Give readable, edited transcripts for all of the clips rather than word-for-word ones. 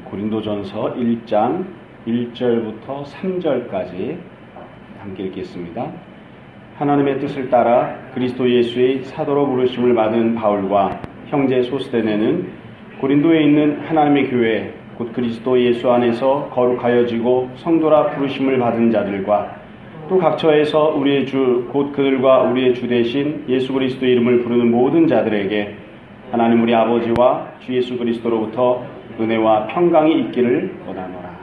고린도전서 1장 1절부터 3절까지 함께 읽겠습니다. 하나님의 뜻을 따라 그리스도 예수의 사도로 부르심을 받은 바울과 형제 소스데네는 고린도에 있는 하나님의 교회 곧 그리스도 예수 안에서 거룩하여지고 성도라 부르심을 받은 자들과 또 각처에서 우리의 주 곧 그들과 우리의 주 대신 예수 그리스도의 이름을 부르는 모든 자들에게 하나님 우리 아버지와 주 예수 그리스도로부터 은혜와 평강이 있기를 원하노라.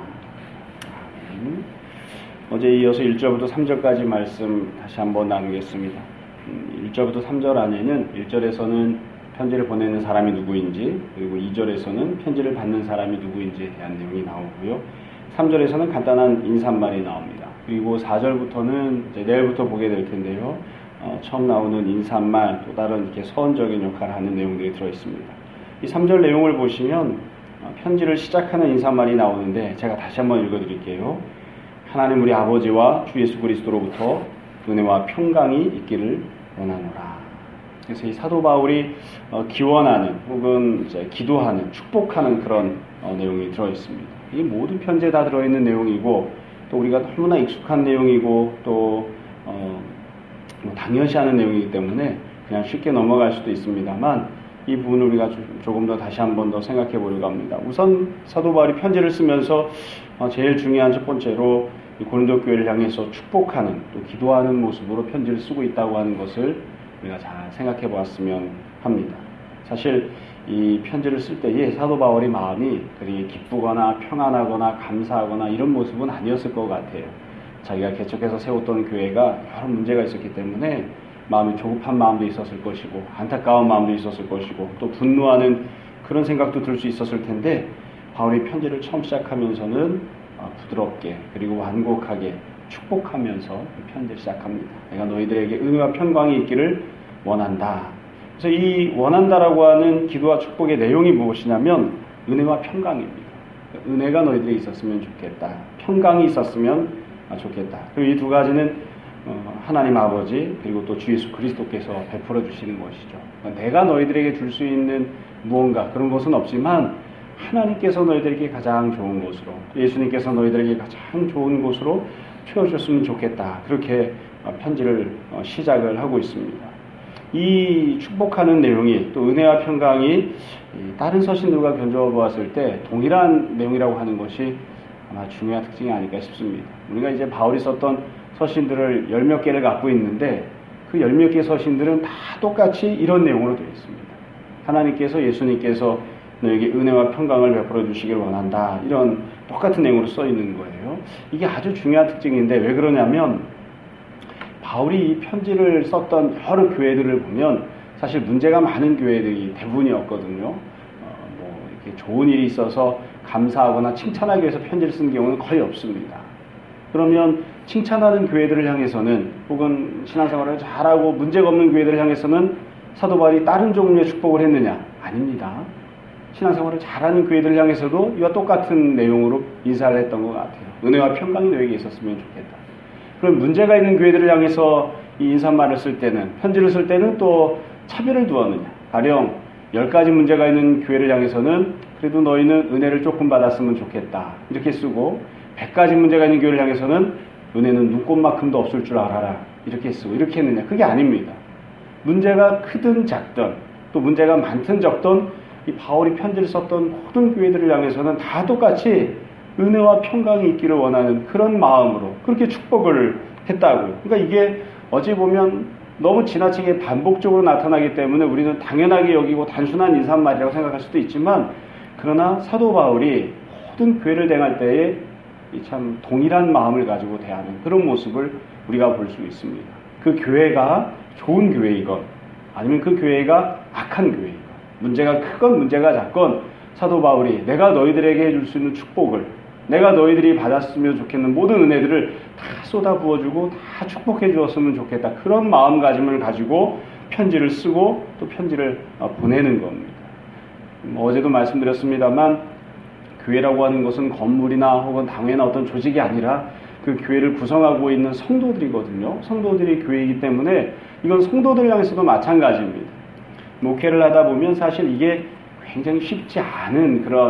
어제 이어서 1절부터 3절까지 말씀 다시 한번 나누겠습니다. 1절부터 3절 안에는 1절에서는 편지를 보내는 사람이 누구인지, 그리고 2절에서는 편지를 받는 사람이 누구인지에 대한 내용이 나오고요. 3절에서는 간단한 인사말이 나옵니다. 그리고 4절부터는 이제 내일부터 보게 될 텐데요. 처음 나오는 인사말, 또 다른 이렇게 서원적인 역할을 하는 내용들이 들어있습니다. 이 3절 내용을 보시면 편지를 시작하는 인사말이 나오는데 제가 다시 한번 읽어드릴게요. 하나님 우리 아버지와 주 예수 그리스도로부터 은혜와 평강이 있기를 원하노라. 그래서 이 사도 바울이 기원하는 혹은 이제 기도하는, 축복하는 그런 내용이 들어있습니다. 이 모든 편지에 다 들어있는 내용이고 또 우리가 너무나 익숙한 내용이고 또 당연시하는 내용이기 때문에 그냥 쉽게 넘어갈 수도 있습니다만 이 부분을 우리가 조금 더 다시 한 번 더 생각해 보려고 합니다. 우선 사도 바울이 편지를 쓰면서 제일 중요한 첫 번째로 고린도 교회를 향해서 축복하는 또 기도하는 모습으로 편지를 쓰고 있다고 하는 것을 우리가 잘 생각해 보았으면 합니다. 사실 이 편지를 쓸 때에 사도 바울의 마음이 그리 기쁘거나 평안하거나 감사하거나 이런 모습은 아니었을 것 같아요. 자기가 개척해서 세웠던 교회가 여러 문제가 있었기 때문에 마음이 조급한 마음도 있었을 것이고 안타까운 마음도 있었을 것이고 또 분노하는 그런 생각도 들 수 있었을 텐데 바울이 편지를 처음 시작하면서는 부드럽게 그리고 완곡하게 축복하면서 편지를 시작합니다. 내가 너희들에게 은혜와 평강이 있기를 원한다. 그래서 이 원한다라고 하는 기도와 축복의 내용이 무엇이냐면 은혜와 평강입니다. 은혜가 너희들이 있었으면 좋겠다. 평강이 있었으면 좋겠다. 그리고 이 두 가지는 하나님 아버지 그리고 또 주 예수 그리스도께서 베풀어 주시는 것이죠. 내가 너희들에게 줄 수 있는 무언가 그런 것은 없지만 하나님께서 너희들에게 가장 좋은 곳으로, 예수님께서 너희들에게 가장 좋은 곳으로 채워주셨으면 좋겠다. 그렇게 편지를 시작을 하고 있습니다. 이 축복하는 내용이 또 은혜와 평강이 다른 서신들과 견주어 보았을 때 동일한 내용이라고 하는 것이 아마 중요한 특징이 아닐까 싶습니다. 우리가 이제 바울이 썼던 서신들을 10몇 개를 갖고 있는데 그 10몇 개 서신들은 다 똑같이 이런 내용으로 되어 있습니다. 하나님께서 예수님께서 너에게 은혜와 평강을 베풀어 주시기를 원한다. 이런 똑같은 내용으로 써 있는 거예요. 이게 아주 중요한 특징인데 왜 그러냐면 바울이 이 편지를 썼던 여러 교회들을 보면 사실 문제가 많은 교회들이 대부분이었거든요. 이렇게 좋은 일이 있어서 감사하거나 칭찬하기 위해서 편지를 쓴 경우는 거의 없습니다. 그러면 칭찬하는 교회들을 향해서는 혹은 신앙생활을 잘하고 문제가 없는 교회들을 향해서는 사도 바울이 다른 종류의 축복을 했느냐? 아닙니다. 신앙생활을 잘하는 교회들을 향해서도 이와 똑같은 내용으로 인사를 했던 것 같아요. 은혜와 평강이 너에게 있었으면 좋겠다. 그럼 문제가 있는 교회들을 향해서 이 인사말을 쓸 때는, 편지를 쓸 때는 또 차별을 두었느냐? 가령 10가지 문제가 있는 교회를 향해서는 그래도 너희는 은혜를 조금 받았으면 좋겠다. 이렇게 쓰고 100가지 문제가 있는 교회를 향해서는 은혜는 눈꽃만큼도 없을 줄 알아라. 이렇게 쓰고 이렇게 했느냐? 그게 아닙니다. 문제가 크든 작든 또 문제가 많든 적든 이 바울이 편지를 썼던 모든 교회들을 향해서는 다 똑같이 은혜와 평강이 있기를 원하는 그런 마음으로 그렇게 축복을 했다고요. 그러니까 이게 어찌 보면 너무 지나치게 반복적으로 나타나기 때문에 우리는 당연하게 여기고 단순한 인사말이라고 생각할 수도 있지만 그러나 사도 바울이 모든 교회를 대할 때에 참 동일한 마음을 가지고 대하는 그런 모습을 우리가 볼 수 있습니다. 그 교회가 좋은 교회이건 아니면 그 교회가 악한 교회이건 문제가 크건 문제가 작건 사도 바울이 내가 너희들에게 해줄 수 있는 축복을 내가 너희들이 받았으면 좋겠는 모든 은혜들을 다 쏟아 부어주고 다 축복해 주었으면 좋겠다. 그런 마음가짐을 가지고 편지를 쓰고 또 편지를 보내는 겁니다. 어제도 말씀드렸습니다만 교회라고 하는 것은 건물이나 혹은 당회나 어떤 조직이 아니라 그 교회를 구성하고 있는 성도들이거든요. 성도들이 교회이기 때문에 이건 성도들 향해서도 마찬가지입니다. 목회를 하다 보면 사실 이게 굉장히 쉽지 않은 그런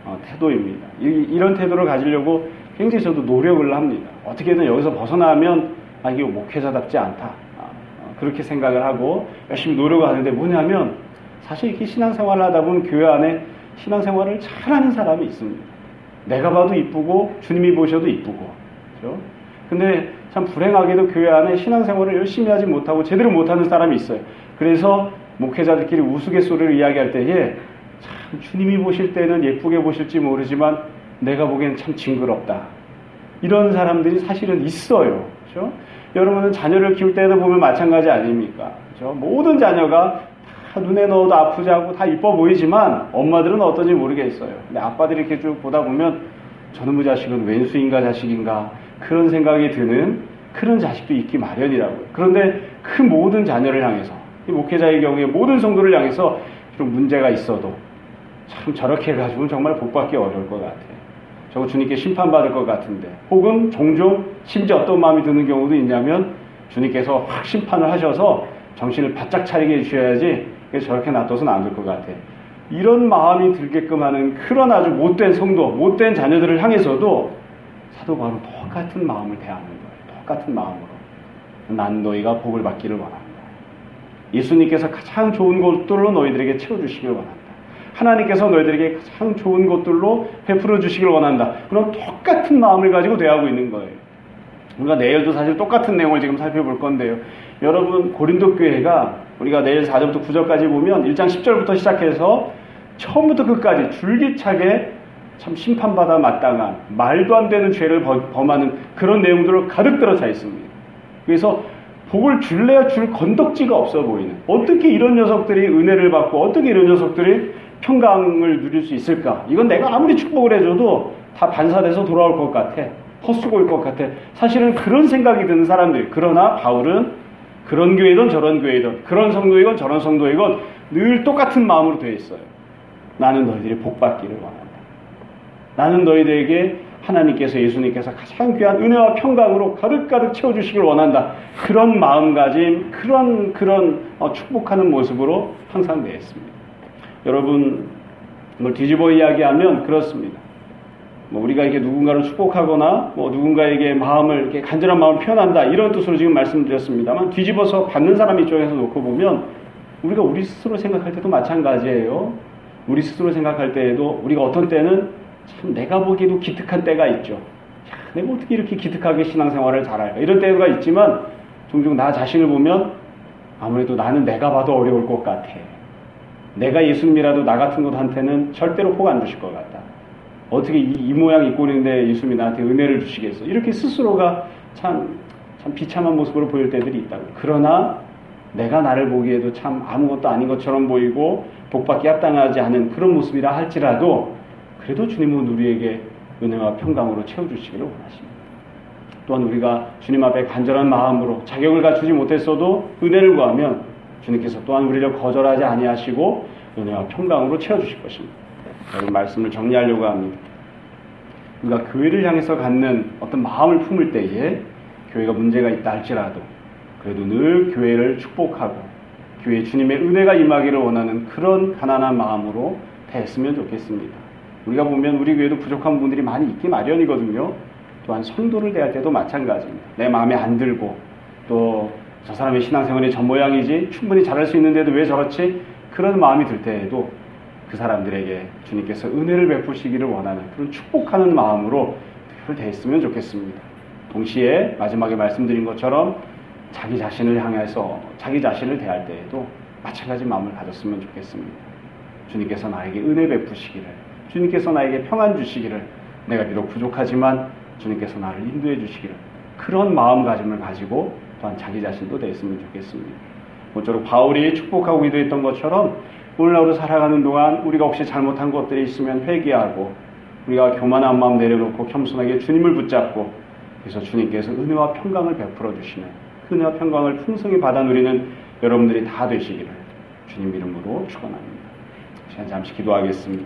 태도입니다. 이런 태도를 가지려고 굉장히 저도 노력을 합니다. 어떻게든 여기서 벗어나면 이게 목회자답지 않다. 그렇게 생각을 하고 열심히 노력을 하는데 뭐냐면 사실 이렇게 신앙생활을 하다 보면 교회 안에 신앙생활을 잘하는 사람이 있습니다. 내가 봐도 이쁘고 주님이 보셔도 이쁘고. 그렇죠? 근데 참 불행하게도 교회 안에 신앙생활을 열심히 하지 못하고 제대로 못하는 사람이 있어요. 그래서 목회자들끼리 우스갯소리를 이야기할 때에 참 주님이 보실 때는 예쁘게 보실지 모르지만 내가 보기엔 참 징그럽다. 이런 사람들이 사실은 있어요. 그렇죠? 여러분은 자녀를 키울 때도 보면 마찬가지 아닙니까? 그렇죠? 모든 자녀가 다 눈에 넣어도 아프지 않고 다 이뻐 보이지만 엄마들은 어떤지 모르겠어요. 근데 아빠들이 이렇게 쭉 보다 보면 저놈의 자식은 왼수인가 자식인가 그런 생각이 드는 그런 자식도 있기 마련이라고요. 그런데 그 모든 자녀를 향해서 이 목회자의 경우에 모든 성도를 향해서 좀 문제가 있어도 참 저렇게 해가지고는 정말 복받기 어려울 것 같아요. 저거 주님께 심판받을 것 같은데 혹은 종종 심지어 어떤 마음이 드는 경우도 있냐면 주님께서 확 심판을 하셔서 정신을 바짝 차리게 해주셔야지 저렇게 놔둬서는 안 될 것 같아요. 이런 마음이 들게끔 하는 그런 아주 못된 성도, 못된 자녀들을 향해서도 사도 바울은 똑같은 마음을 대하는 거예요. 똑같은 마음으로. 난 너희가 복을 받기를 원한다. 예수님께서 가장 좋은 것들로 너희들에게 채워주시길 원한다. 하나님께서 너희들에게 가장 좋은 것들로 베풀어 주시길 원한다. 그런 똑같은 마음을 가지고 대하고 있는 거예요. 우리가 내일도 사실 똑같은 내용을 지금 살펴볼 건데요. 여러분 고린도 교회가 우리가 내일 4절부터 9절까지 보면 1장 10절부터 시작해서 처음부터 끝까지 줄기차게 참 심판받아 마땅한 말도 안 되는 죄를 범하는 그런 내용들로 가득 들어차 있습니다. 그래서 복을 줄래야 줄 건덕지가 없어 보이는 어떻게 이런 녀석들이 은혜를 받고 어떻게 이런 녀석들이 평강을 누릴 수 있을까? 이건 내가 아무리 축복을 해줘도 다 반사돼서 돌아올 것 같아. 헛수고일 것 같아. 사실은 그런 생각이 드는 사람들. 그러나 바울은 그런 교회든 저런 교회든 그런 성도이건 저런 성도이건 늘 똑같은 마음으로 되어 있어요. 나는 너희들이 복받기를 원한다. 나는 너희들에게 하나님께서 예수님께서 가장 귀한 은혜와 평강으로 가득가득 채워주시길 원한다. 그런 마음가짐, 그런 축복하는 모습으로 항상 되어 있습니다. 여러분, 뭐 뒤집어 이야기하면 그렇습니다. 뭐 우리가 이렇게 누군가를 축복하거나 뭐 누군가에게 마음을 이렇게 간절한 마음을 표현한다 이런 뜻으로 지금 말씀드렸습니다만 뒤집어서 받는 사람 입장에서 놓고 보면 우리가 우리 스스로 생각할 때도 마찬가지예요. 우리 스스로 생각할 때에도 우리가 어떤 때는 참 내가 보기에도 기특한 때가 있죠. 야, 내가 어떻게 이렇게 기특하게 신앙생활을 잘할까 이런 때가 있지만 종종 나 자신을 보면 아무래도 나는 내가 봐도 어려울 것 같아. 내가 예수님이라도 나 같은 것한테는 절대로 복 안 주실 것 같다. 어떻게 이 모양 이 꼴인데 예수님이 나한테 은혜를 주시겠어. 이렇게 스스로가 참 비참한 모습으로 보일 때들이 있다고. 그러나 내가 나를 보기에도 참 아무것도 아닌 것처럼 보이고 복받기 합당하지 않은 그런 모습이라 할지라도 그래도 주님은 우리에게 은혜와 평강으로 채워주시기를 원하십니다. 또한 우리가 주님 앞에 간절한 마음으로 자격을 갖추지 못했어도 은혜를 구하면 주님께서 또한 우리를 거절하지 아니하시고 은혜와 평강으로 채워주실 것입니다. 여러분 말씀을 정리하려고 합니다. 우리가 교회를 향해서 갖는 어떤 마음을 품을 때에 교회가 문제가 있다 할지라도 그래도 늘 교회를 축복하고 교회에 주님의 은혜가 임하기를 원하는 그런 가난한 마음으로 대했으면 좋겠습니다. 우리가 보면 우리 교회도 부족한 분들이 많이 있기 마련이거든요. 또한 성도를 대할 때도 마찬가지입니다. 내 마음에 안 들고 또 저 사람의 신앙생활이 저 모양이지 충분히 잘할 수 있는데도 왜 저렇지? 그런 마음이 들 때에도 그 사람들에게 주님께서 은혜를 베푸시기를 원하는 그런 축복하는 마음으로 대했으면 좋겠습니다. 동시에 마지막에 말씀드린 것처럼 자기 자신을 향해서 자기 자신을 대할 때에도 마찬가지 마음을 가졌으면 좋겠습니다. 주님께서 나에게 은혜 베푸시기를, 주님께서 나에게 평안 주시기를, 내가 비록 부족하지만 주님께서 나를 인도해 주시기를, 그런 마음가짐을 가지고 또한 자기 자신도 대했으면 좋겠습니다. 모쪼록 바울이 축복하고 기도했던 것처럼 오늘날로 살아가는 동안 우리가 혹시 잘못한 것들이 있으면 회개하고 우리가 교만한 마음 내려놓고 겸손하게 주님을 붙잡고 그래서 주님께서 은혜와 평강을 베풀어 주시는 그 은혜와 평강을 풍성히 받아 누리는 여러분들이 다 되시기를 주님 이름으로 축원합니다. 시간 잠시 기도하겠습니다.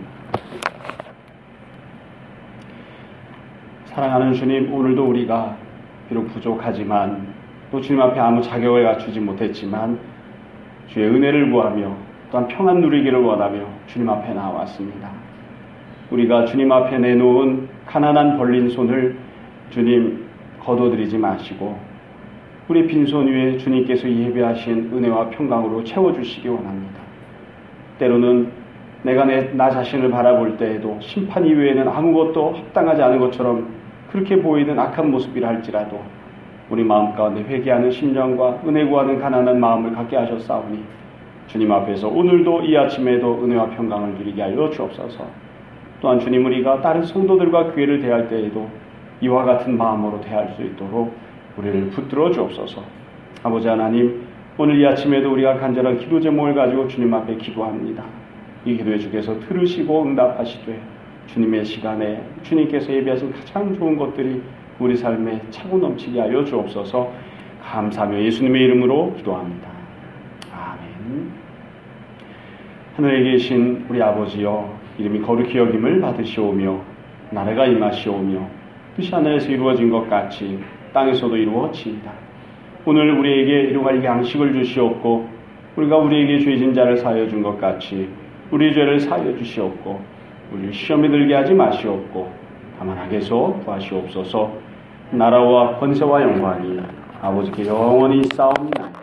사랑하는 주님, 오늘도 우리가 비록 부족하지만 또 주님 앞에 아무 자격을 갖추지 못했지만 주의 은혜를 구하며 또한 평안 누리기를 원하며 주님 앞에 나왔습니다. 우리가 주님 앞에 내놓은 가난한 벌린 손을 주님 거둬들이지 마시고 우리 빈손 위에 주님께서 예배하신 은혜와 평강으로 채워주시기 원합니다. 때로는 내가 나 자신을 바라볼 때에도 심판 이외에는 아무것도 합당하지 않은 것처럼 그렇게 보이는 악한 모습이라 할지라도 우리 마음 가운데 회개하는 심령과 은혜 구하는 가난한 마음을 갖게 하셨사오니 주님 앞에서 오늘도 이 아침에도 은혜와 평강을 누리게 하여 주옵소서. 또한 주님, 우리가 다른 성도들과 교회를 대할 때에도 이와 같은 마음으로 대할 수 있도록 우리를 붙들어 주옵소서. 아버지 하나님, 오늘 이 아침에도 우리가 간절한 기도 제목을 가지고 주님 앞에 기도합니다. 이 기도에 주께서 들으시고 응답하시되 주님의 시간에 주님께서 예비하신 가장 좋은 것들이 우리 삶에 차고 넘치게 하여 주옵소서. 감사하며 예수님의 이름으로 기도합니다. 아멘. 하늘에 계신 우리 아버지여, 이름이 거룩히 여김을 받으시오며 나라가 임하시오며 뜻이 하늘에서 이루어진 것 같이 땅에서도 이루어지이다. 오늘 우리에게 일용할 양식을 주시옵고 우리가 우리에게 죄진 자를 사하여 준 것 같이 우리 죄를 사하여 주시옵고 우리를 시험에 들게 하지 마시옵고 다만 악에서 구하시옵소서. 나라와 권세와 영광이 아버지께 영원히 있사옵나이다.